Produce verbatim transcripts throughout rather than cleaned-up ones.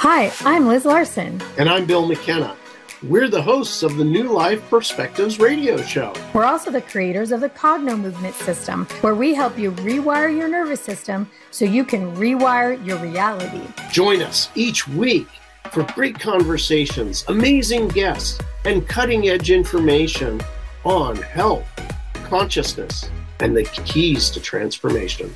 Hi, I'm Liz Larson. And I'm Bill McKenna. We're the hosts of the New Life Perspectives radio show. We're also the creators of the Cogno Movement System, where we help you rewire your nervous system so you can rewire your reality. Join us each week for great conversations, amazing guests, and cutting-edge information on health, consciousness, and the keys to transformation.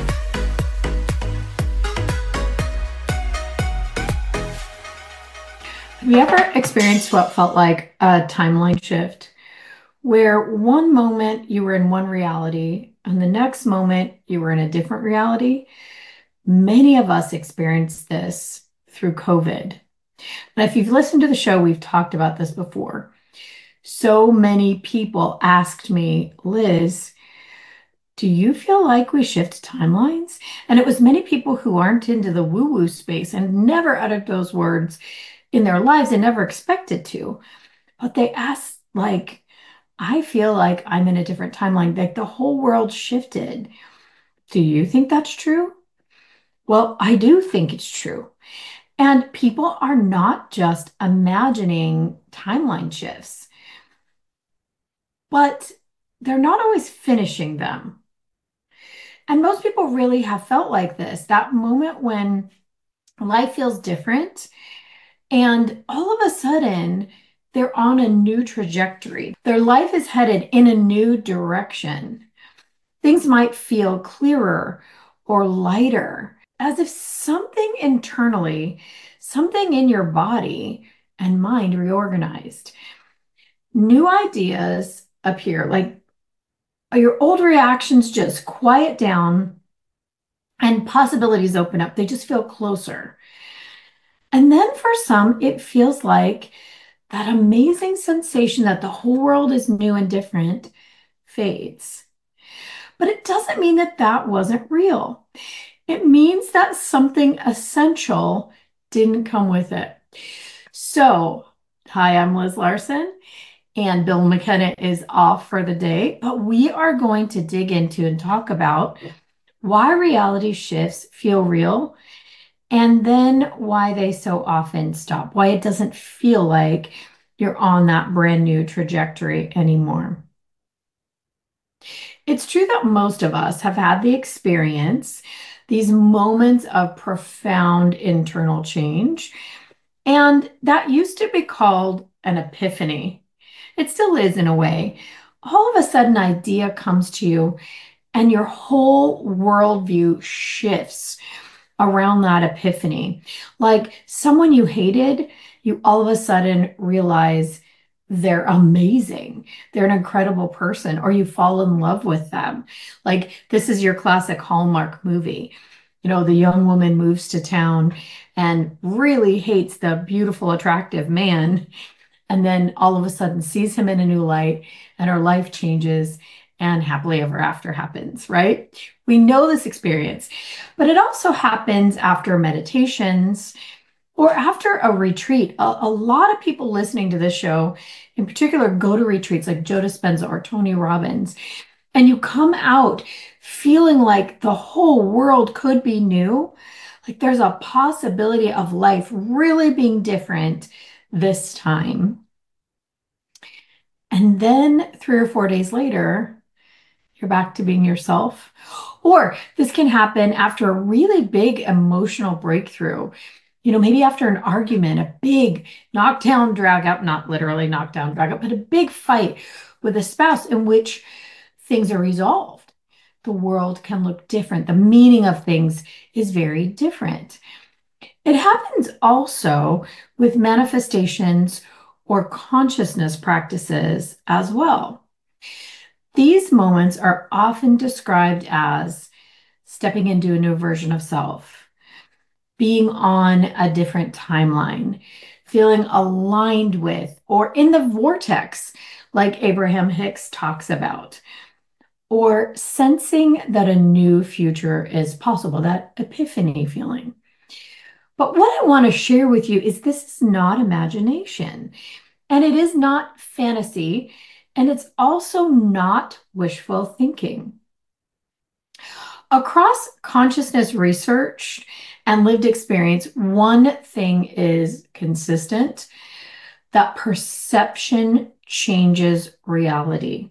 Have you ever experienced what felt like a timeline shift, where one moment you were in one reality and the next moment you were in a different reality? Many of us experienced this through COVID. And if you've listened to the show, we've talked about this before. So many people asked me, Liz, do you feel like we shift timelines? And it was many people who aren't into the woo-woo space and never uttered those words in their lives and never expected to. But they asked, like, I feel like I'm in a different timeline, like the whole world shifted. Do you think that's true? Well, I do think it's true. And people are not just imagining timeline shifts, but they're not always finishing them. And most people really have felt like this, that moment when life feels different and all of a sudden, they're on a new trajectory. Their life is headed in a new direction. Things might feel clearer or lighter, as if something internally, something in your body and mind reorganized. New ideas appear, like your old reactions just quiet down and possibilities open up. They just feel closer. And then for some, it feels like that amazing sensation that the whole world is new and different fades. But it doesn't mean that that wasn't real. It means that something essential didn't come with it. So, hi, I'm Liz Larson, and Bill McKenna is off for the day, but we are going to dig into and talk about why reality shifts feel real, and then why they so often stop, why it doesn't feel like you're on that brand new trajectory anymore. It's true that most of us have had the experience, these moments of profound internal change, and that used to be called an epiphany. It still is in a way. All of a sudden, an idea comes to you, and your whole worldview shifts around that epiphany. Like someone you hated, you all of a sudden realize they're amazing. They're an incredible person, or you fall in love with them. Like this is your classic Hallmark movie. You know, the young woman moves to town and really hates the beautiful, attractive man, and then all of a sudden sees him in a new light, and her life changes and happily ever after happens, right? We know this experience, but it also happens after meditations or after a retreat. A, a lot of people listening to this show, in particular, go to retreats like Joe Dispenza or Tony Robbins, and you come out feeling like the whole world could be new. Like there's a possibility of life really being different this time. And then three or four days later, you're back to being yourself. Or this can happen after a really big emotional breakthrough. You know, maybe after an argument, a big knockdown, drag out, not literally knockdown, drag out, but a big fight with a spouse in which things are resolved. The world can look different. The meaning of things is very different. It happens also with manifestations or consciousness practices as well. These moments are often described as stepping into a new version of self, being on a different timeline, feeling aligned with, or in the vortex, like Abraham Hicks talks about, or sensing that a new future is possible, that epiphany feeling. But what I want to share with you is this is not imagination, and it is not fantasy. And it's also not wishful thinking. Across consciousness research and lived experience, one thing is consistent, that perception changes reality.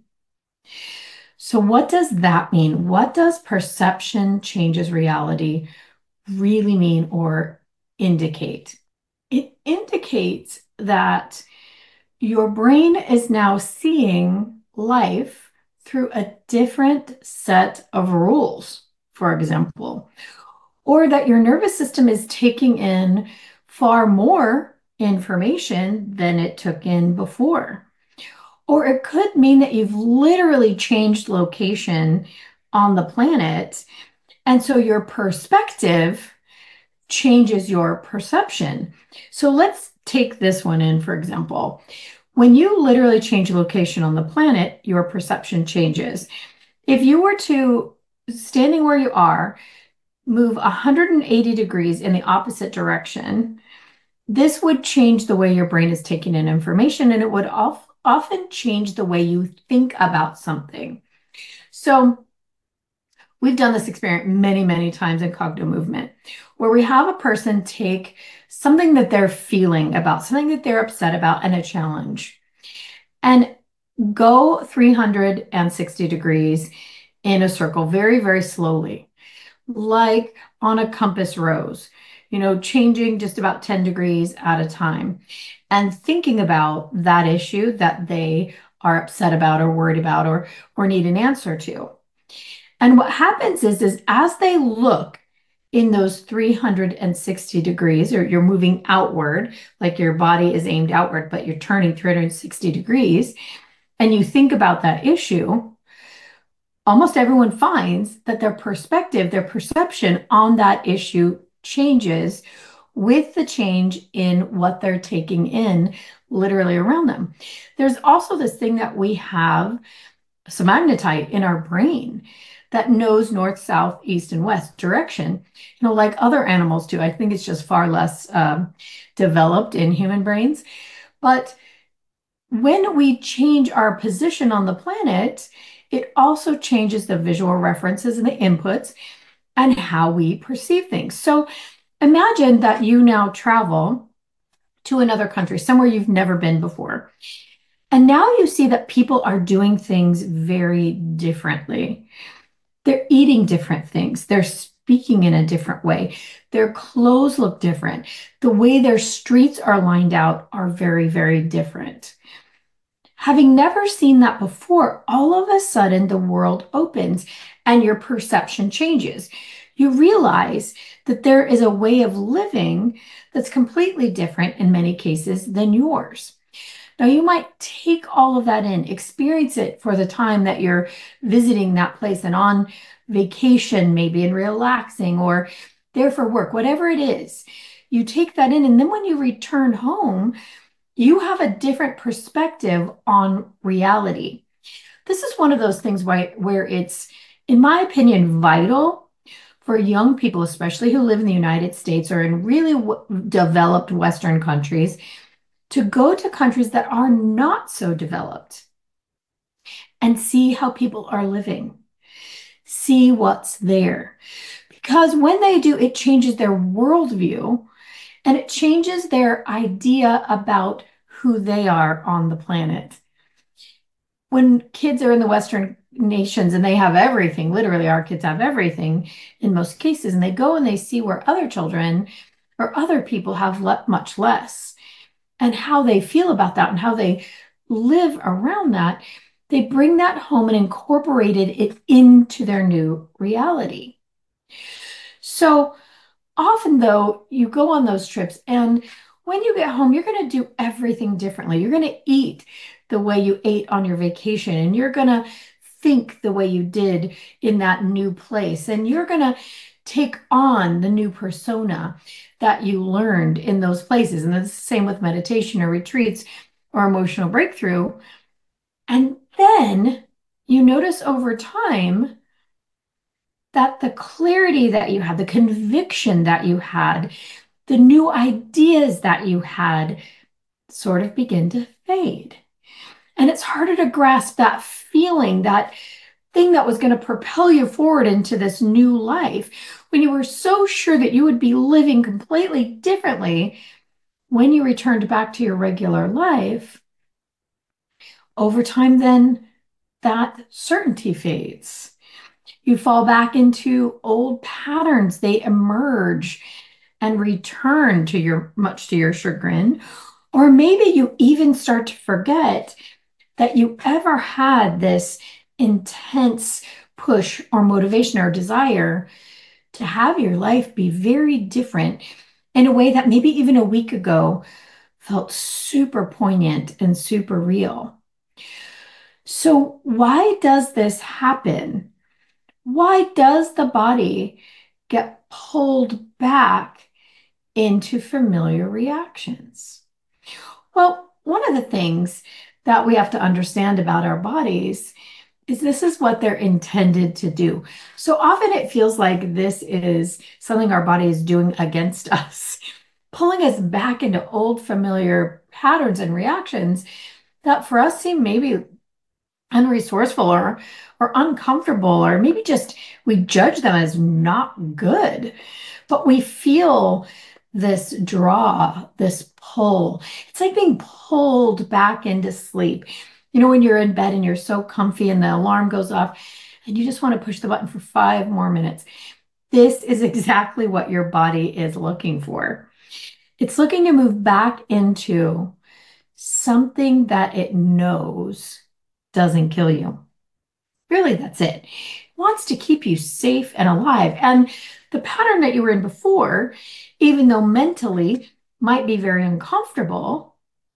So, what does that mean? What does perception changes reality really mean or indicate? It indicates that your brain is now seeing life through a different set of rules, for example, or that your nervous system is taking in far more information than it took in before. Or it could mean that you've literally changed location on the planet. And so your perspective changes your perception. So let's take this one in, for example. When you literally change location on the planet, your perception changes. If you were to, standing where you are, move one hundred eighty degrees in the opposite direction, this would change the way your brain is taking in information, and it would of, often change the way you think about something. So we've done this experiment many, many times in cognitive movement, where we have a person take something that they're feeling about, something that they're upset about, and a challenge, and go three hundred sixty degrees in a circle very, very slowly, like on a compass rose, you know, changing just about ten degrees at a time, and thinking about that issue that they are upset about or worried about or, or need an answer to. And what happens is, is as they look in those three hundred sixty degrees, or you're moving outward, like your body is aimed outward, but you're turning three hundred sixty degrees, and you think about that issue, almost everyone finds that their perspective, their perception on that issue changes with the change in what they're taking in literally around them. There's also this thing that we have, semagnetite in our brain, that knows north, south, east, and west direction, you know, like other animals do. I think it's just far less um, developed in human brains. But when we change our position on the planet, it also changes the visual references and the inputs and how we perceive things. So imagine that you now travel to another country, somewhere you've never been before. And now you see that people are doing things very differently. They're eating different things. They're speaking in a different way. Their clothes look different. The way their streets are lined out are very, very different. Having never seen that before, all of a sudden the world opens and your perception changes. You realize that there is a way of living that's completely different in many cases than yours. Now, you might take all of that in, experience it for the time that you're visiting that place and on vacation, maybe, and relaxing, or there for work, whatever it is. You take that in, and then when you return home, you have a different perspective on reality. This is one of those things where, where it's, in my opinion, vital for young people, especially who live in the United States or in really w- developed Western countries, to go to countries that are not so developed and see how people are living, see what's there. Because when they do, it changes their worldview and it changes their idea about who they are on the planet. When kids are in the Western nations and they have everything, literally our kids have everything in most cases, and they go and they see where other children or other people have le- much less, and how they feel about that and how they live around that, they bring that home and incorporated it into their new reality. So often, though, you go on those trips, and when you get home, you're going to do everything differently. You're going to eat the way you ate on your vacation, and you're going to think the way you did in that new place, and you're going to take on the new persona that you learned in those places. And it's the same with meditation or retreats or emotional breakthrough. And then you notice over time that the clarity that you had, the conviction that you had, the new ideas that you had sort of begin to fade. And it's harder to grasp that feeling, that thing that was going to propel you forward into this new life, when you were so sure that you would be living completely differently when you returned back to your regular life, over time, then that certainty fades. You fall back into old patterns. They emerge and return to your, much to your chagrin. Or maybe you even start to forget that you ever had this intense push or motivation or desire to have your life be very different in a way that maybe even a week ago felt super poignant and super real. So why does this happen? Why does the body get pulled back into familiar reactions? Well, one of the things that we have to understand about our bodies is this is what they're intended to do. So often it feels like this is something our body is doing against us, pulling us back into old familiar patterns and reactions that for us seem maybe unresourceful or or uncomfortable, or maybe just we judge them as not good. But we feel this draw, this pull. It's like being pulled back into sleep. You know, when you're in bed and you're so comfy and the alarm goes off and you just want to push the button for five more minutes. This is exactly what your body is looking for. It's looking to move back into something that it knows doesn't kill you. Really, that's it. It wants to keep you safe and alive. And the pattern that you were in before, even though mentally might be very uncomfortable,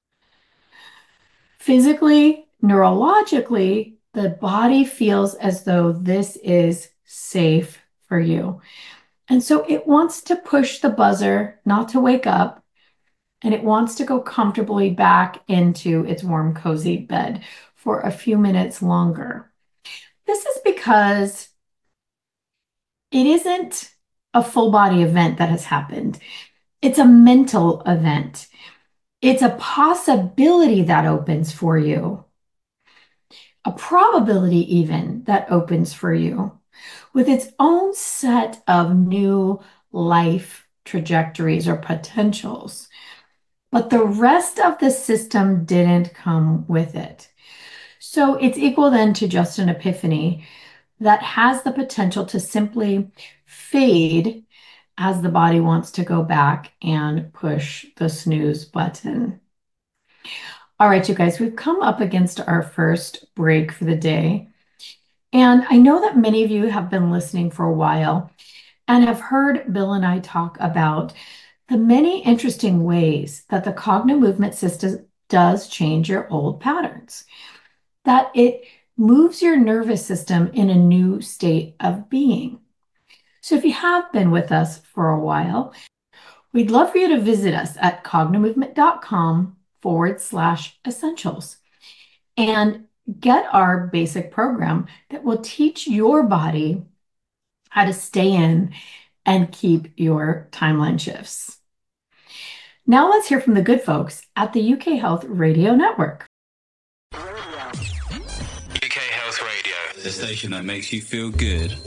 physically, neurologically, the body feels as though this is safe for you. And so it wants to push the buzzer, not to wake up, and it wants to go comfortably back into its warm, cozy bed for a few minutes longer. This is because it isn't a full body event that has happened. It's a mental event. It's a possibility that opens for you, a probability even that opens for you with its own set of new life trajectories or potentials. But the rest of the system didn't come with it. So it's equal then to just an epiphany that has the potential to simply fade as the body wants to go back and push the snooze button. All right, you guys, we've come up against our first break for the day. And I know that many of you have been listening for a while and have heard Bill and I talk about the many interesting ways that the cognitive movement system does change your old patterns, that it moves your nervous system in a new state of being. So if you have been with us for a while, we'd love for you to visit us at cognimovement.com forward slash essentials and get our basic program that will teach your body how to stay in and keep your timeline shifts. Now let's hear from the good folks at the U K Health Radio Network. U K Health Radio, the station that makes you feel good.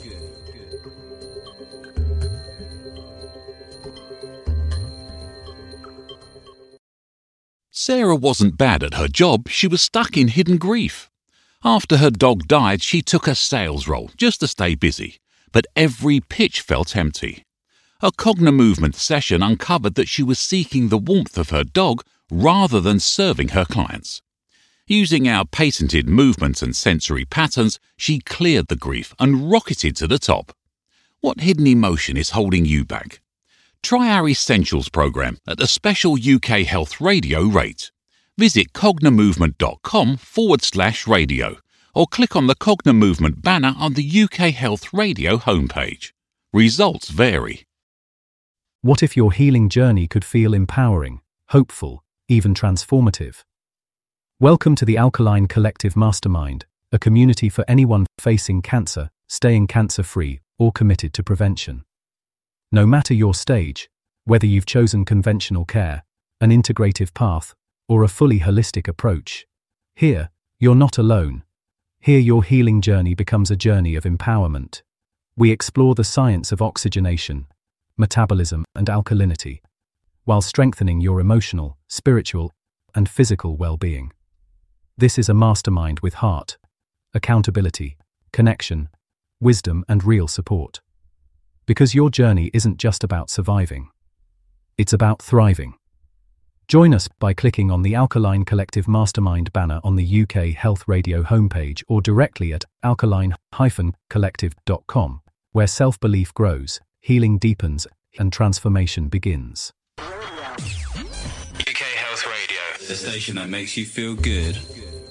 Sarah wasn't bad at her job, she was stuck in hidden grief. After her dog died, she took a sales role just to stay busy, but every pitch felt empty. A cognitive movement session uncovered that she was seeking the warmth of her dog rather than serving her clients. Using our patented movement and sensory patterns, she cleared the grief and rocketed to the top. What hidden emotion is holding you back? Try our Essentials program at a special U K Health Radio rate. Visit cognimovement.com forward slash radio or click on the Cognitive Movement banner on the U K Health Radio homepage. Results vary. What if your healing journey could feel empowering, hopeful, even transformative? Welcome to the Alkaline Collective Mastermind, a community for anyone facing cancer, staying cancer-free, or committed to prevention. No matter your stage, whether you've chosen conventional care, an integrative path, or a fully holistic approach, here, you're not alone. Here, your healing journey becomes a journey of empowerment. We explore the science of oxygenation, metabolism, and alkalinity, while strengthening your emotional, spiritual, and physical well-being. This is a mastermind with heart, accountability, connection, wisdom, and real support. Because your journey isn't just about surviving. It's about thriving. Join us by clicking on the Alkaline Collective Mastermind banner on the U K Health Radio homepage or directly at alkaline dash collective dot com, where self-belief grows, healing deepens, and transformation begins. U K Health Radio, the station that makes you feel good.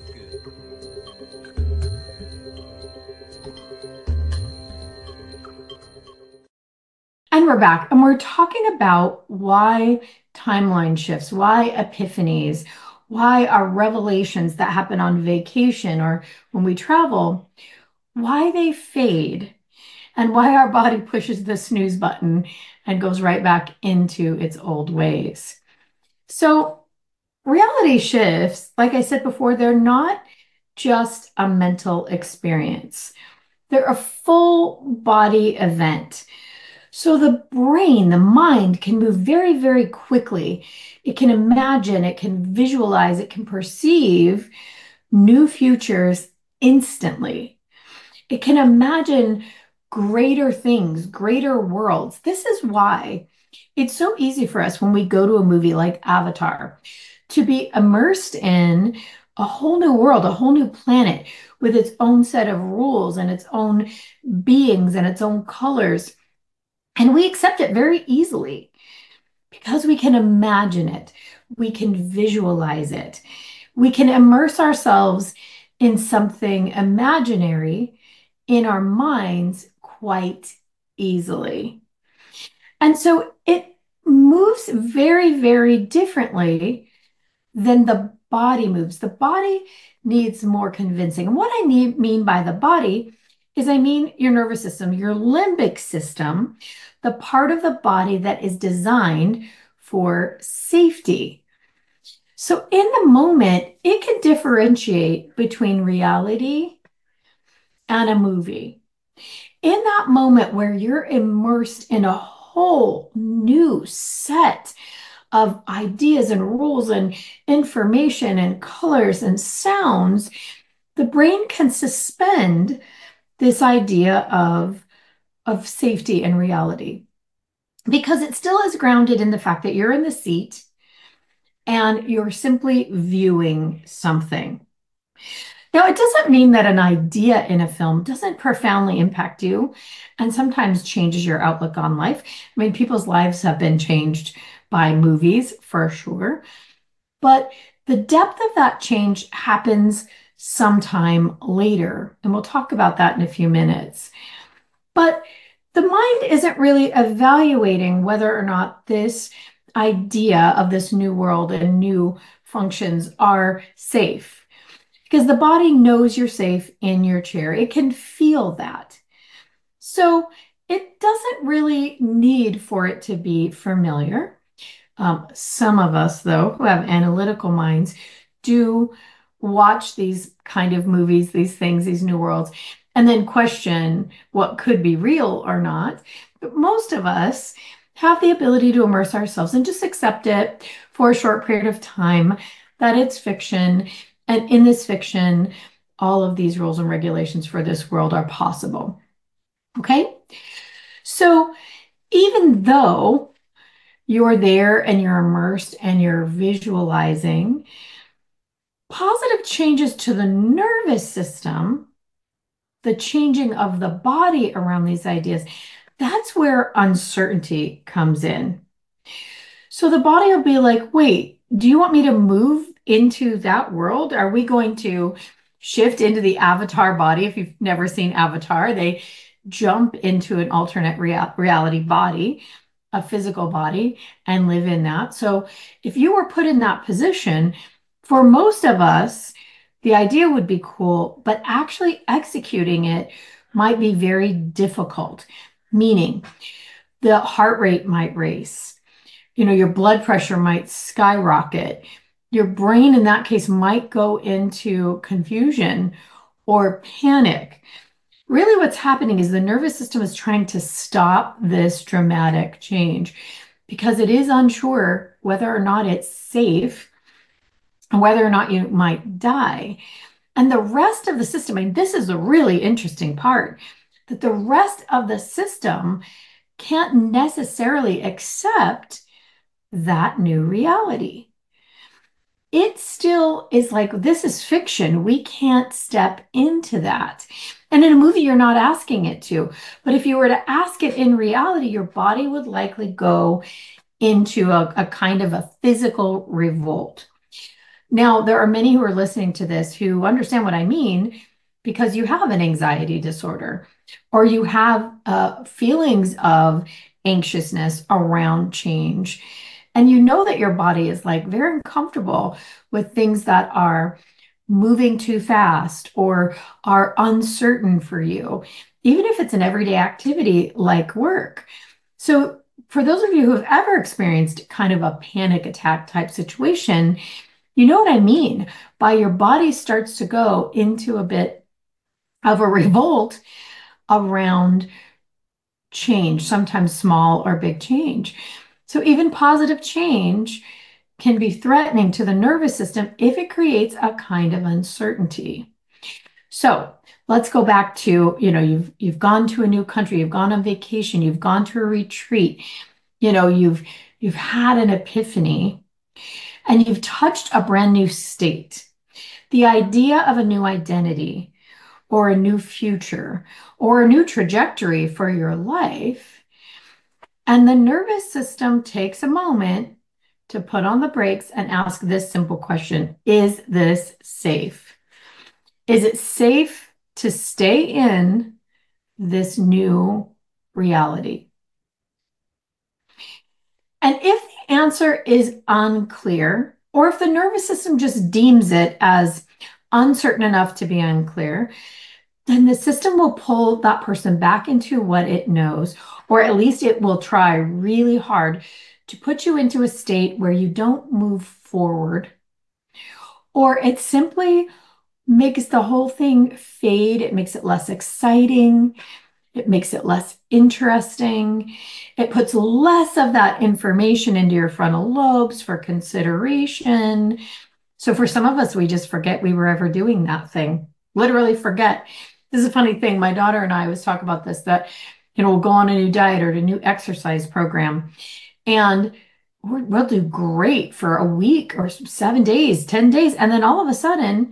And we're back, and we're talking about why timeline shifts, why epiphanies, why our revelations that happen on vacation or when we travel, why they fade, and why our body pushes the snooze button and goes right back into its old ways. So reality shifts, like I said before, they're not just a mental experience. They're a full body event. So the brain, the mind can move very, very quickly. It can imagine, it can visualize, it can perceive new futures instantly. It can imagine greater things, greater worlds. This is why it's so easy for us when we go to a movie like Avatar to be immersed in a whole new world, a whole new planet with its own set of rules and its own beings and its own colors. And we accept it very easily because we can imagine it. We can visualize it. We can immerse ourselves in something imaginary in our minds quite easily. And so it moves very, very differently than the body moves. The body needs more convincing. And what I need, mean by the body is I mean your nervous system, your limbic system, the part of the body that is designed for safety. So in the moment, it can differentiate between reality and a movie. In that moment where you're immersed in a whole new set of ideas and rules and information and colors and sounds, the brain can suspend this idea of, of safety and reality because it still is grounded in the fact that you're in the seat and you're simply viewing something. Now, it doesn't mean that an idea in a film doesn't profoundly impact you and sometimes changes your outlook on life. I mean, people's lives have been changed by movies for sure, but the depth of that change happens sometime later, and we'll talk about that in a few minutes. But the mind isn't really evaluating whether or not this idea of this new world and new functions are safe, because the body knows you're safe in your chair. It can feel that. So it doesn't really need for it to be familiar. Um, some of us, though, who have analytical minds, do watch these kind of movies, these things, these new worlds, and then question what could be real or not. But most of us have the ability to immerse ourselves and just accept it for a short period of time, that it's fiction. And in this fiction, all of these rules and regulations for this world are possible. Okay? So even though you're there and you're immersed and you're visualizing, positive changes to the nervous system, the changing of the body around these ideas, that's where uncertainty comes in. So the body will be like, wait, do you want me to move into that world? Are we going to shift into the avatar body? If you've never seen Avatar, they jump into an alternate real reality body, a physical body, and live in that. So if you were put in that position, for most of us, the idea would be cool, but actually executing it might be very difficult, meaning the heart rate might race. You know, your blood pressure might skyrocket. Your brain, in that case, might go into confusion, or panic. Really, what's happening is the nervous system is trying to stop this dramatic change because it is unsure whether or not it's safe and whether or not you might die. And the rest of the system, I mean, this is a really interesting part, that the rest of the system can't necessarily accept that new reality. It still is like, this is fiction. We can't step into that. And in a movie, you're not asking it to. But if you were to ask it in reality, your body would likely go into a, a kind of a physical revolt. Now, there are many who are listening to this who understand what I mean because you have an anxiety disorder or you have uh, feelings of anxiousness around change. And you know that your body is like very uncomfortable with things that are moving too fast or are uncertain for you, even if it's an everyday activity like work. So for those of you who have ever experienced kind of a panic attack type situation, you know what I mean by your body starts to go into a bit of a revolt around change, sometimes small or big change. So even positive change can be threatening to the nervous system if it creates a kind of uncertainty. So let's go back to, you know, you've you've gone to a new country, you've gone on vacation, you've gone to a retreat, you know, you've you've had an epiphany and you've touched a brand new state. The idea of a new identity or a new future or a new trajectory for your life. And the nervous system takes a moment to put on the brakes and ask this simple question: is this safe? Is it safe to stay in this new reality? And if the answer is unclear, or if the nervous system just deems it as uncertain enough to be unclear, then the system will pull that person back into what it knows, or at least it will try really hard to put you into a state where you don't move forward, or it simply makes the whole thing fade. It makes it less exciting. It makes it less interesting. It puts less of that information into your frontal lobes for consideration. So for some of us, we just forget we were ever doing that thing. Literally forget. This is a funny thing. My daughter and I always talk about this, that, you know, we'll go on a new diet or a new exercise program, and we'll do great for a week or seven days, ten days. And then all of a sudden,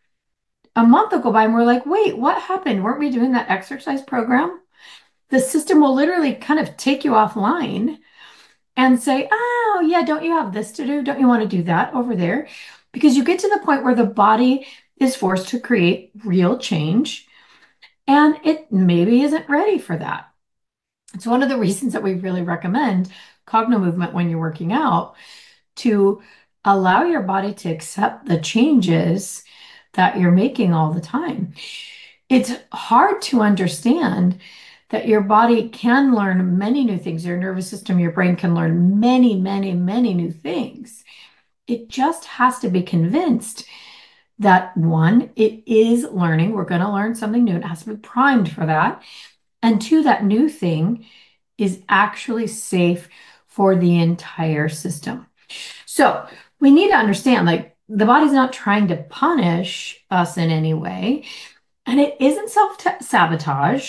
a month will go by and we're like, wait, what happened? Weren't we doing that exercise program? The system will literally kind of take you offline and say, oh, yeah, don't you have this to do? Don't you want to do that over there? Because you get to the point where the body is forced to create real change and it maybe isn't ready for that. It's one of the reasons that we really recommend Cogno Movement when you're working out, to allow your body to accept the changes that you're making all the time. It's hard to understand that your body can learn many new things. Your nervous system, your brain can learn many, many, many new things. It just has to be convinced that, one, it is learning. We're going to learn something new. It has to be primed for that. And two, that new thing is actually safe for the entire system. So we need to understand, like, the body's not trying to punish us in any way, and it isn't self-sabotage,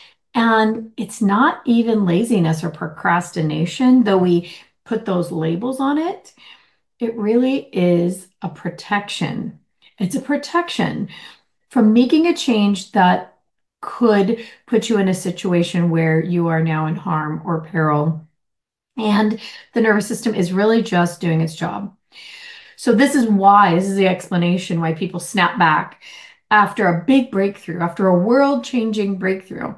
and it's not even laziness or procrastination, though we put those labels on it. It really is a protection. It's a protection from making a change that could put you in a situation where you are now in harm or peril. And the nervous system is really just doing its job. So this is why, this is the explanation why people snap back after a big breakthrough, after a world-changing breakthrough,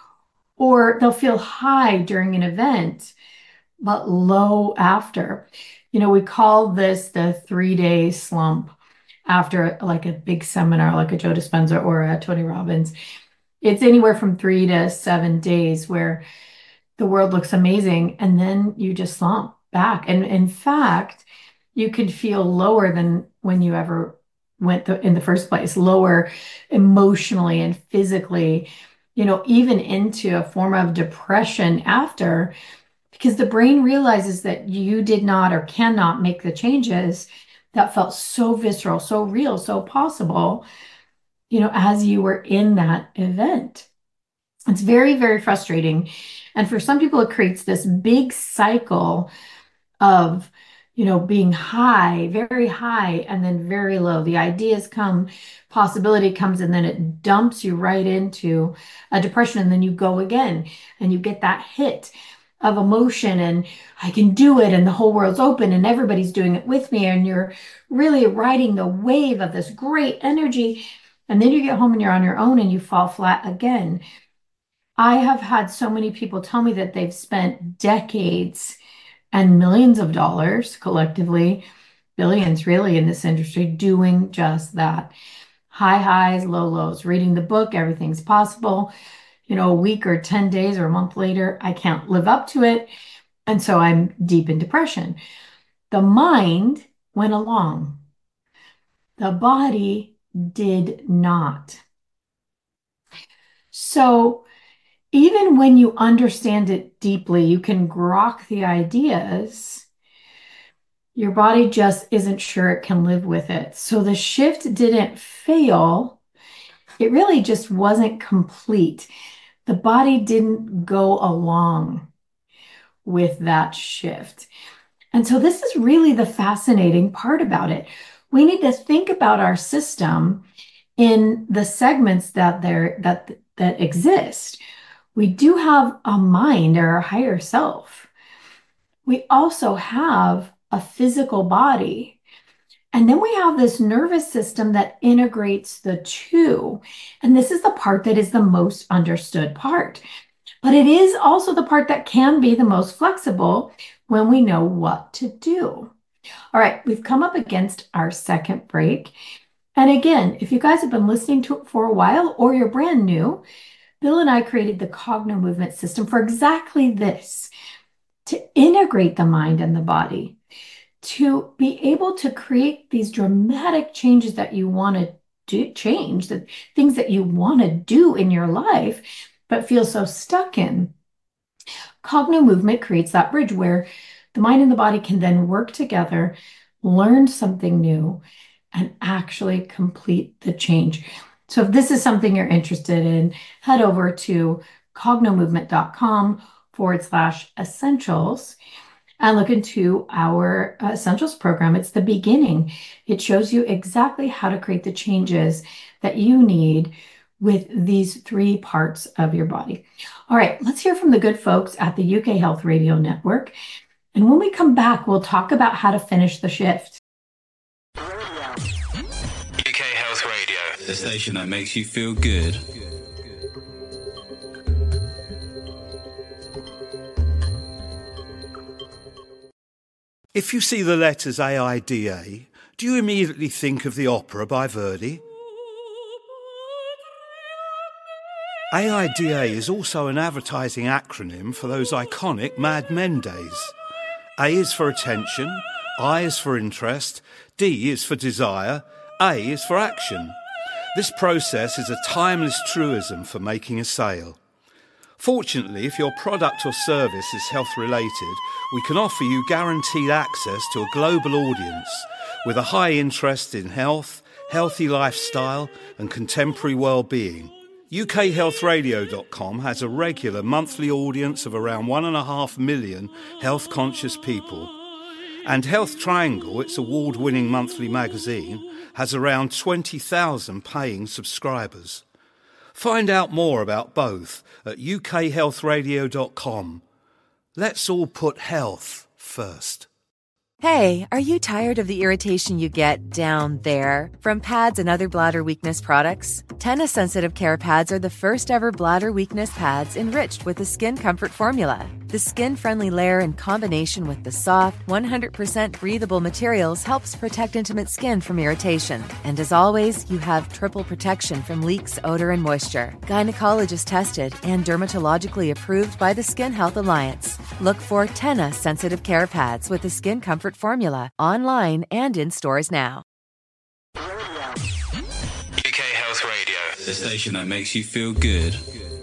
or they'll feel high during an event, but low after. You know, we call this the three-day slump after like a big seminar, like a Joe Dispenza or a Tony Robbins. It's anywhere from three to seven days where the world looks amazing, and then you just slump back. And in fact, you could feel lower than when you ever went the, in the first place, lower emotionally and physically, you know, even into a form of depression after, because the brain realizes that you did not or cannot make the changes that felt so visceral, so real, so possible, you know, as you were in that event. It's very, very frustrating. And for some people, it creates this big cycle of, you know, being high, very high, and then very low. The ideas come, possibility comes, and then it dumps you right into a depression. And then you go again and you get that hit of emotion and I can do it and the whole world's open and everybody's doing it with me. And you're really riding the wave of this great energy. And then you get home and you're on your own and you fall flat again. I have had so many people tell me that they've spent decades and millions of dollars collectively, billions really in this industry, doing just that. High highs, low lows, reading the book, everything's possible. You know, a week or ten days or a month later, I can't live up to it. And so I'm deep in depression. The mind went along. The body did not. So even when you understand it deeply, you can grok the ideas. Your body just isn't sure it can live with it. So the shift didn't fail. It really just wasn't complete. The body didn't go along with that shift. And so this is really the fascinating part about it. We need to think about our system in the segments that there that that exist. We do have a mind or a higher self. We also have a physical body. And then we have this nervous system that integrates the two. And this is the part that is the most understood part. But it is also the part that can be the most flexible when we know what to do. All right, we've come up against our second break. And again, if you guys have been listening to it for a while or you're brand new, Bill and I created the Cogno Movement System for exactly this, to integrate the mind and the body, to be able to create these dramatic changes that you want to do, change, the things that you want to do in your life, but feel so stuck in. Cogno Movement creates that bridge where the mind and the body can then work together, learn something new, and actually complete the change. So if this is something you're interested in, head over to cognomovement.com forward slash essentials and look into our essentials program. It's the beginning. It shows you exactly how to create the changes that you need with these three parts of your body. All right, let's hear from the good folks at the U K Health Radio Network. And when we come back, we'll talk about how to finish the shift. U K Health Radio, the station that makes you feel good. If you see the letters A I D A, do you immediately think of the opera by Verdi? A I D A is also an advertising acronym for those iconic Mad Men days. A is for attention, I is for interest, D is for desire, A is for action. This process is a timeless truism for making a sale. Fortunately, if your product or service is health-related, we can offer you guaranteed access to a global audience with a high interest in health, healthy lifestyle and contemporary well-being. U K health radio dot com has a regular monthly audience of around one and a half million health-conscious people. And Health Triangle, its award-winning monthly magazine, has around twenty thousand paying subscribers. Find out more about both at U K health radio dot com. Let's all put health first. Hey, are you tired of the irritation you get down there from pads and other bladder weakness products? Tena Sensitive Care Pads are the first ever bladder weakness pads enriched with the Skin Comfort formula. The skin-friendly layer in combination with the soft, one hundred percent breathable materials helps protect intimate skin from irritation. And as always, you have triple protection from leaks, odor, and moisture. Gynecologist tested and dermatologically approved by the Skin Health Alliance. Look for Tena Sensitive Care Pads with the Skin Comfort formula online and in stores now. The station that makes you feel good.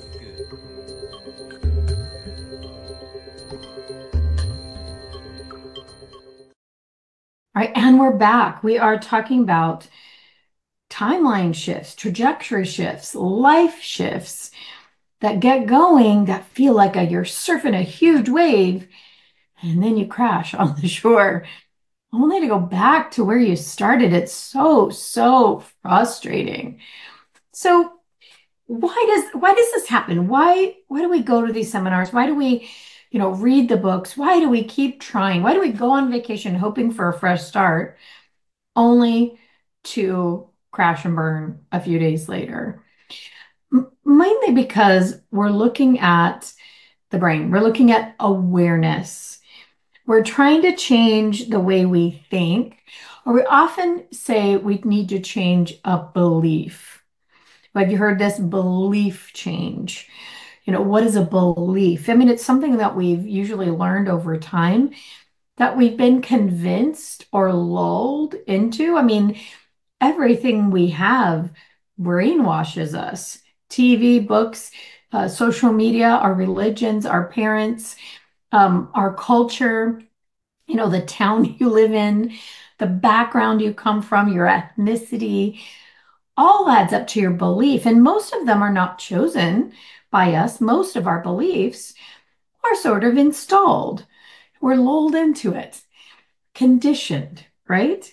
All right, and we're back. We are talking about timeline shifts, trajectory shifts, life shifts that get going that feel like a, you're surfing a huge wave and then you crash on the shore only to go back to where you started. It's so, so frustrating. So why does why does this happen? Why why do we go to these seminars? Why do we, you know, read the books? Why do we keep trying? Why do we go on vacation hoping for a fresh start only to crash and burn a few days later? M- mainly because we're looking at the brain. We're looking at awareness. We're trying to change the way we think, or we often say we need to change a belief. Have you heard this belief change? You know, what is a belief? I mean, it's something that we've usually learned over time that we've been convinced or lulled into. I mean, everything we have brainwashes us. T V, books, uh, social media, our religions, our parents, um, our culture, you know, the town you live in, the background you come from, your ethnicity, all adds up to your belief. And most of them are not chosen by us. Most of our beliefs are sort of installed. We're lulled into it, conditioned, right?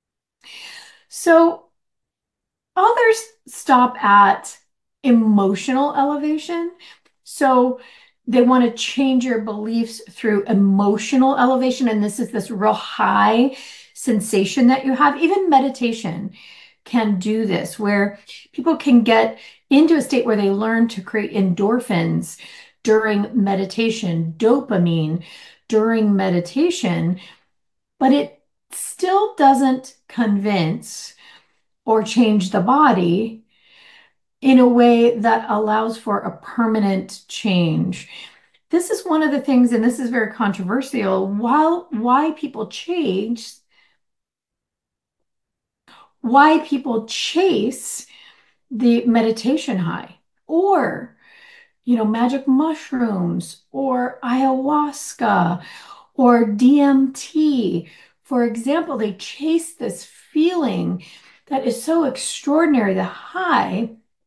So others stop at emotional elevation. So they want to change your beliefs through emotional elevation. And this is this real high sensation that you have. Even meditation can do this, where people can get into a state where they learn to create endorphins during meditation, dopamine during meditation, but it still doesn't convince or change the body in a way that allows for a permanent change. This is one of the things, and this is very controversial, while why people change, why people chase the meditation high, or, you know, magic mushrooms, or ayahuasca, or D M T. For example, they chase this feeling that is so extraordinary, the high,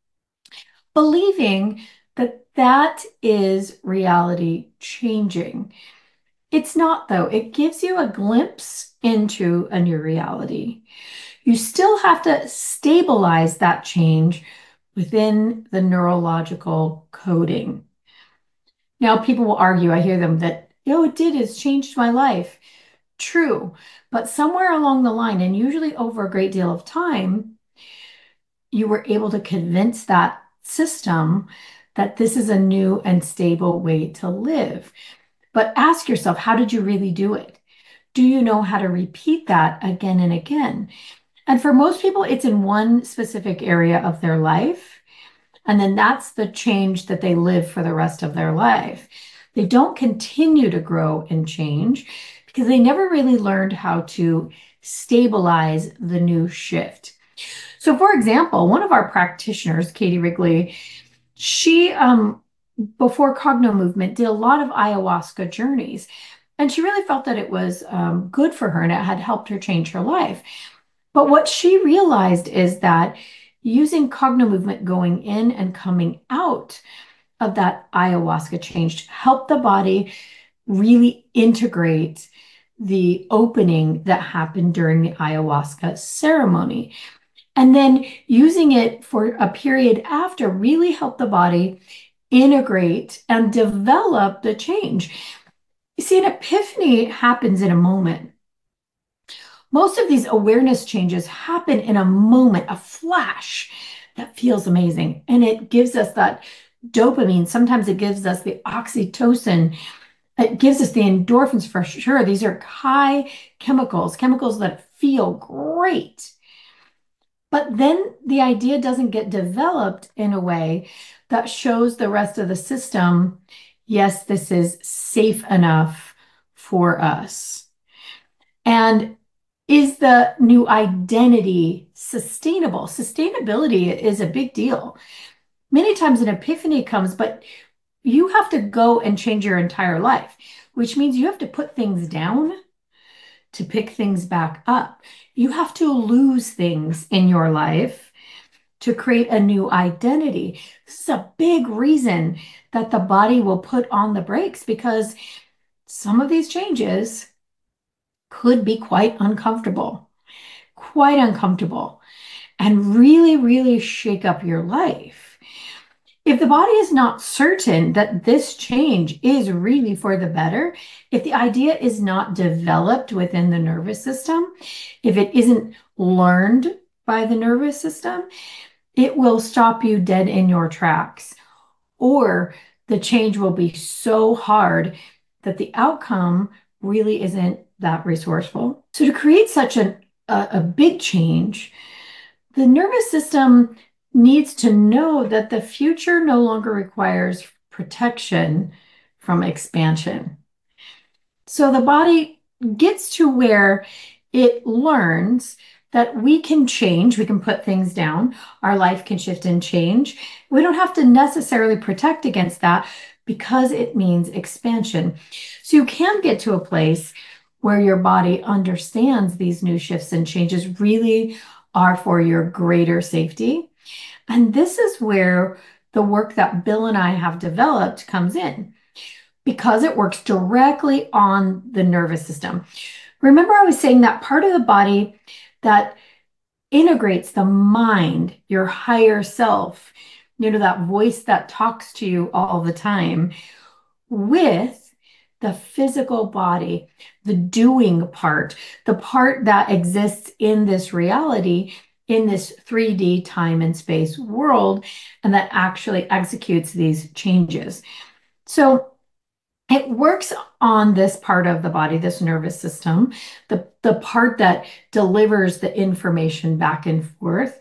believing that that is reality changing. It's not, though. It gives you a glimpse into a new reality. You still have to stabilize that change within the neurological coding. Now, people will argue, I hear them, that, oh, it did, it's changed my life. True, but somewhere along the line, and usually over a great deal of time, you were able to convince that system that this is a new and stable way to live. But ask yourself, how did you really do it? Do you know how to repeat that again and again? And for most people, it's in one specific area of their life. And then that's the change that they live for the rest of their life. They don't continue to grow and change because they never really learned how to stabilize the new shift. So, for example, one of our practitioners, Katie Wrigley, she, um, before Cogno Movement, did a lot of ayahuasca journeys. And she really felt that it was um, good for her and it had helped her change her life. But what she realized is that using Cogno Movement going in and coming out of that ayahuasca change helped the body really integrate the opening that happened during the ayahuasca ceremony. And then using it for a period after really helped the body integrate and develop the change. You see, an epiphany happens in a moment. Most of these awareness changes happen in a moment, a flash that feels amazing. And it gives us that dopamine. Sometimes it gives us the oxytocin. It gives us the endorphins for sure. These are high chemicals, chemicals that feel great. But then the idea doesn't get developed in a way that shows the rest of the system, yes, this is safe enough for us. And Is the new identity sustainable? Sustainability is a big deal. Many times an epiphany comes, but you have to go and change your entire life, which means you have to put things down to pick things back up. You have to lose things in your life to create a new identity. This is a big reason that the body will put on the brakes, because some of these changes could be quite uncomfortable, quite uncomfortable, and really, really shake up your life. If the body is not certain that this change is really for the better, if the idea is not developed within the nervous system, if it isn't learned by the nervous system, it will stop you dead in your tracks. Or the change will be so hard that the outcome really isn't that resourceful. So to create such an, a, a big change, the nervous system needs to know that the future no longer requires protection from expansion. So the body gets to where it learns that we can change, we can put things down, our life can shift and change. We don't have to necessarily protect against that because it means expansion. So you can get to a place where your body understands these new shifts and changes really are for your greater safety. And this is where the work that Bill and I have developed comes in, because it works directly on the nervous system. Remember, I was saying that part of the body that integrates the mind, your higher self, you know, that voice that talks to you all the time, with the physical body, the doing part, the part that exists in this reality, in this three D time and space world, and that actually executes these changes. So it works on this part of the body, this nervous system, the, the part that delivers the information back and forth,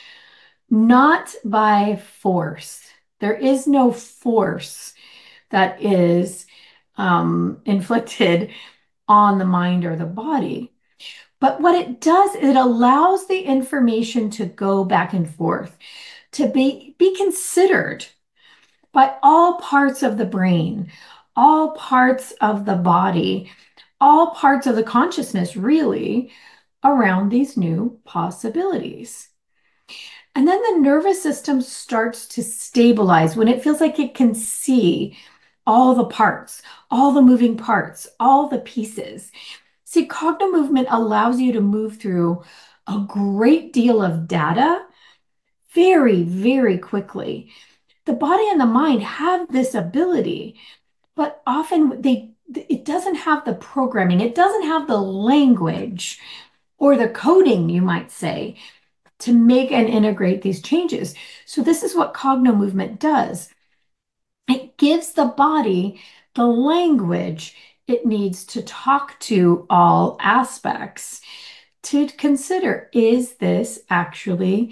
not by force. There is no force that is um, inflicted on the mind or the body. But what it does, it allows the information to go back and forth, to be, be considered by all parts of the brain, all parts of the body, all parts of the consciousness, really, around these new possibilities. And then the nervous system starts to stabilize when it feels like it can see all the parts, all the moving parts, all the pieces. See, cognitive movement allows you to move through a great deal of data very, very quickly. The body and the mind have this ability, but often they it doesn't have the programming, it doesn't have the language or the coding, you might say, to make and integrate these changes. So this is what cognitive movement does. It gives the body the language it needs to talk to all aspects to consider, is this actually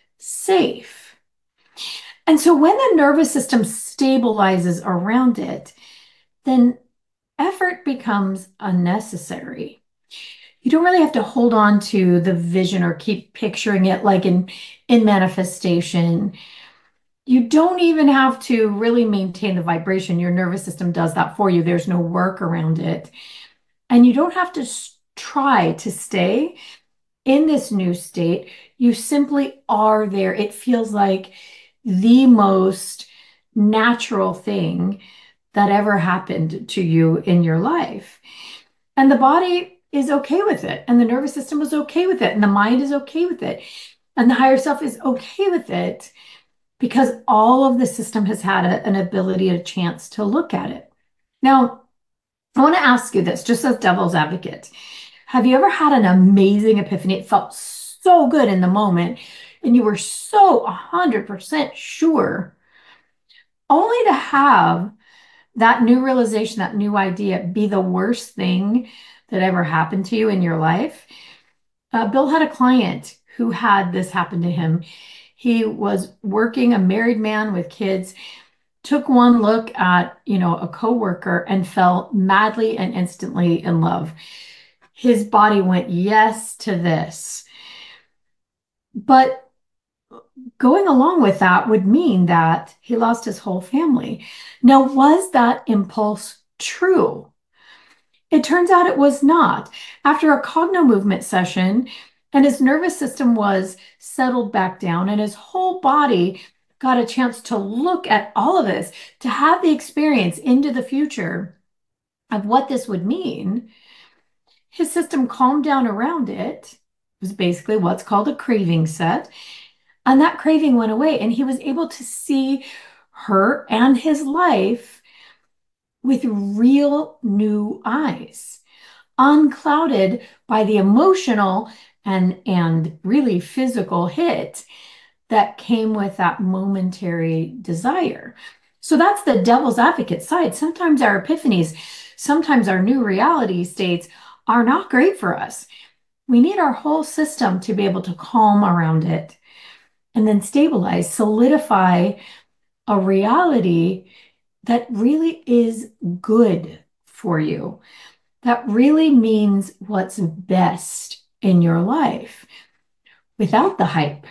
safe? And so when the nervous system stabilizes around it, then effort becomes unnecessary. You don't really have to hold on to the vision or keep picturing it like in, in manifestation. You don't even have to really maintain the vibration. Your nervous system does that for you. There's no work around it. And you don't have to try to stay in this new state. You simply are there. It feels like the most natural thing that ever happened to you in your life. And the body is okay with it. And the nervous system is okay with it. And the mind is okay with it. And the higher self is okay with it, because all of the system has had a, an ability, a chance to look at it. Now, I want to ask you this, just as devil's advocate. Have you ever had an amazing epiphany? It felt so good in the moment, and you were so one hundred percent sure, only to have that new realization, that new idea be the worst thing that ever happened to you in your life? Uh, Bill had a client who had this happen to him. He was working, a married man with kids, took one look at, you know, a coworker and fell madly and instantly in love. His body went yes to this. But going along with that would mean that he lost his whole family. Now, was that impulse true? It turns out it was not. After a cogno movement session, and his nervous system was settled back down, and his whole body got a chance to look at all of this, to have the experience into the future of what this would mean, his system calmed down around it. It was basically what's called a craving set. And that craving went away, and he was able to see her and his life with real new eyes, unclouded by the emotional and, and really physical hit that came with that momentary desire. So that's the devil's advocate side. Sometimes our epiphanies, sometimes our new reality states are not great for us. We need our whole system to be able to calm around it and then stabilize, solidify a reality that really is good for you, that really means what's best in your life without the hype,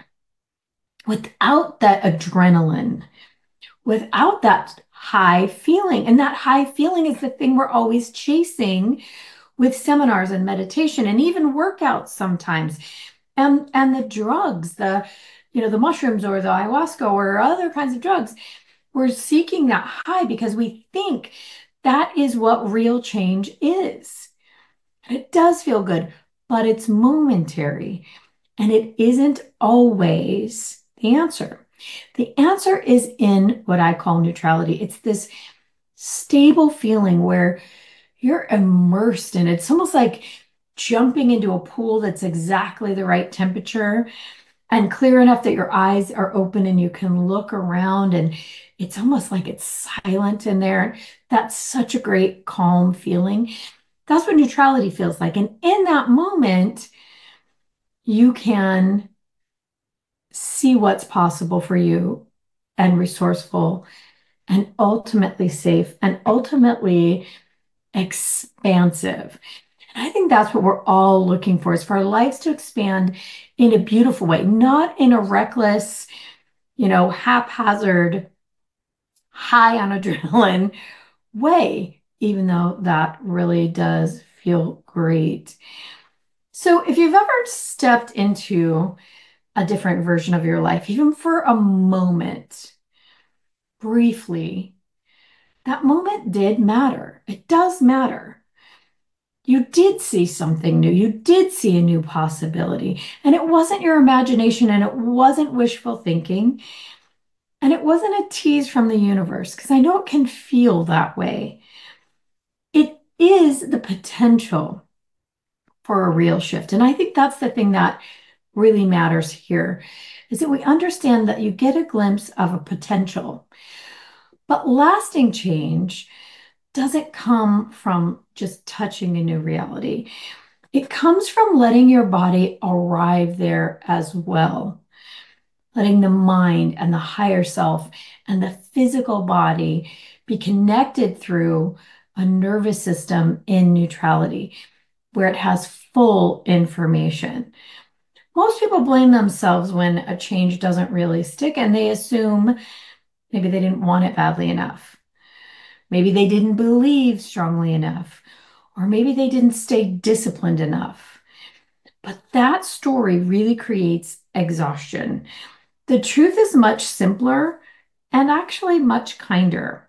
without that adrenaline, without that high feeling. And that high feeling is the thing we're always chasing with seminars and meditation and even workouts sometimes. And, and the drugs, the, you know, the mushrooms or the ayahuasca or other kinds of drugs, we're seeking that high because we think that is what real change is. It does feel good, but it's momentary, and it isn't always the answer. The answer is in what I call neutrality. It's this stable feeling where you're immersed in it. It's almost like jumping into a pool that's exactly the right temperature and clear enough that your eyes are open and you can look around, and it's almost like it's silent in there. That's such a great calm feeling. That's what neutrality feels like. And in that moment, you can see what's possible for you and resourceful and ultimately safe and ultimately expansive. And I think that's what we're all looking for, is for our lives to expand in a beautiful way, not in a reckless, you know, haphazard, high on adrenaline way, even though that really does feel great. So if you've ever stepped into a different version of your life, even for a moment, briefly, that moment did matter. It does matter. You did see something new. You did see a new possibility. And it wasn't your imagination, and it wasn't wishful thinking, and it wasn't a tease from the universe, because I know it can feel that way. It is the potential for a real shift. And I think that's the thing that really matters here, is that we understand that you get a glimpse of a potential, but lasting change doesn't come from just touching a new reality. It comes from letting your body arrive there as well, letting the mind and the higher self and the physical body be connected through a nervous system in neutrality, where it has full information. Most people blame themselves when a change doesn't really stick, and they assume maybe they didn't want it badly enough. Maybe they didn't believe strongly enough, or maybe they didn't stay disciplined enough. But that story really creates exhaustion. The truth is much simpler and actually much kinder.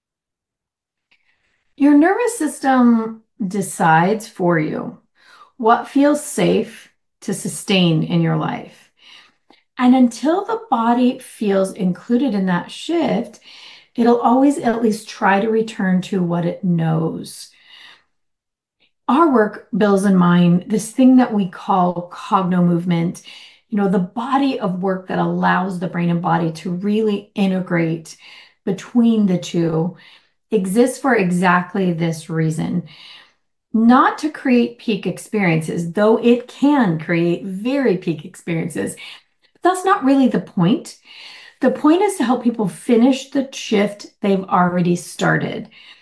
Your nervous system decides for you what feels safe to sustain in your life. And until the body feels included in that shift, it'll always at least try to return to what it knows. Our work builds in mind this thing that we call cogno movement, you know, the body of work that allows the brain and body to really integrate between the two, exists for exactly this reason. Not to create peak experiences, though it can create very peak experiences. But that's not really the point. The point is to help people finish the shift they've already started.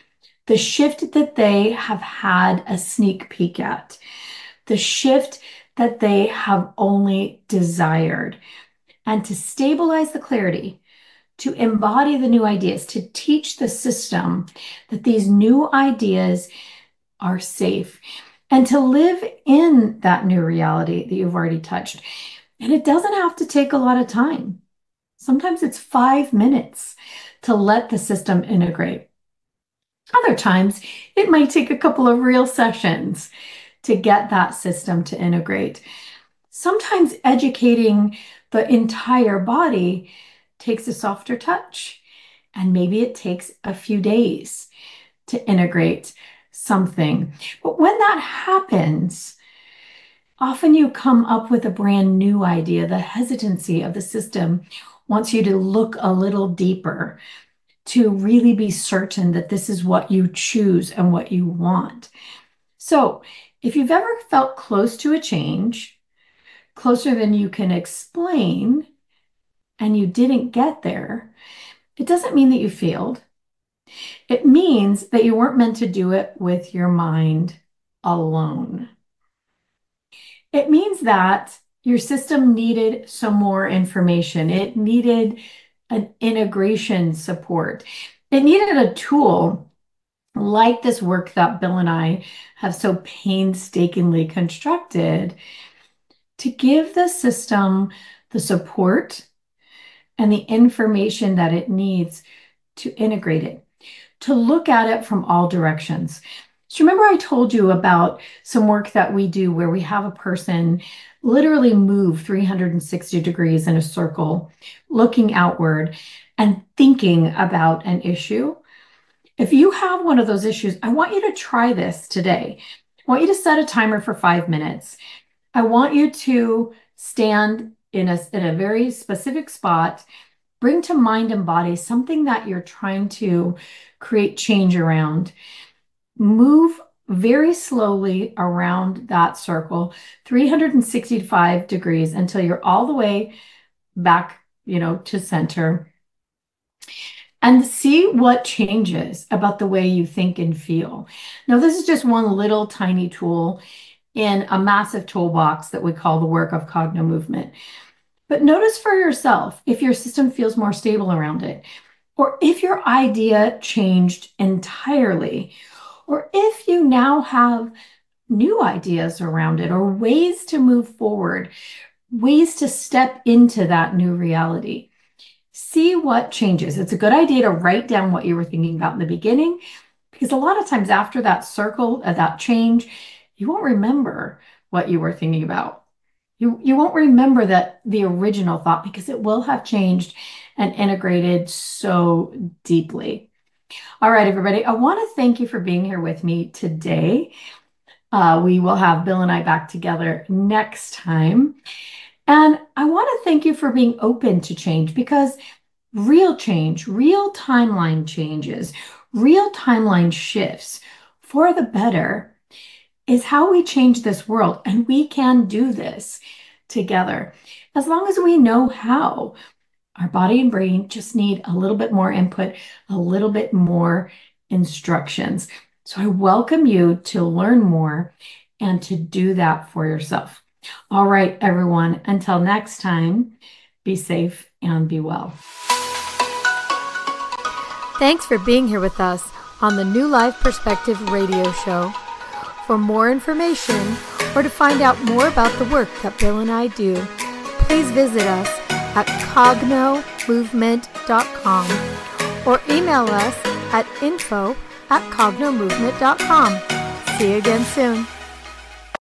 the shift that they have had a sneak peek at, the shift that they have only desired, and to stabilize the clarity, to embody the new ideas, to teach the system that these new ideas are safe, and to live in that new reality that you've already touched. And it doesn't have to take a lot of time. Sometimes it's five minutes to let the system integrate. Other times, it might take a couple of real sessions to get that system to integrate. Sometimes educating the entire body takes a softer touch, and maybe it takes a few days to integrate something. But when that happens, often you come up with a brand new idea. The hesitancy of the system wants you to look a little deeper, to really be certain that this is what you choose and what you want. So if you've ever felt close to a change, closer than you can explain, and you didn't get there, it doesn't mean that you failed. It means that you weren't meant to do it with your mind alone. It means that your system needed some more information. It needed an integration support. It needed a tool like this work that Bill and I have so painstakingly constructed to give the system the support and the information that it needs to integrate it, to look at it from all directions. So remember I told you about some work that we do where we have a person literally move three hundred sixty degrees in a circle, looking outward and thinking about an issue. If you have one of those issues, I want you to try this today. I want you to set a timer for five minutes. I want you to stand in a, in a very specific spot, bring to mind and body something that you're trying to create change around. Move very slowly around that circle, three hundred sixty-five degrees, until you're all the way back, you know, to center. And see what changes about the way you think and feel. Now, this is just one little tiny tool in a massive toolbox that we call the work of Cogno Movement. But notice for yourself if your system feels more stable around it, or if your idea changed entirely, or if you now have new ideas around it, or ways to move forward, ways to step into that new reality. See what changes. It's a good idea to write down what you were thinking about in the beginning, because a lot of times after that circle, uh, that change, you won't remember what you were thinking about. You, you won't remember that the original thought, because it will have changed and integrated so deeply. All right, everybody, I want to thank you for being here with me today. Uh, we will have Bill and I back together next time. And I want to thank you for being open to change, because real change, real timeline changes, real timeline shifts for the better is how we change this world. And we can do this together as long as we know how. Our body and brain just need a little bit more input, a little bit more instructions. So I welcome you to learn more and to do that for yourself. All right, everyone, until next time, be safe and be well. Thanks for being here with us on the New Life Perspective radio show. For more information or to find out more about the work that Bill and I do, please visit us at cogno movement dot com or email us at info at cogno movement dot com. See you again soon.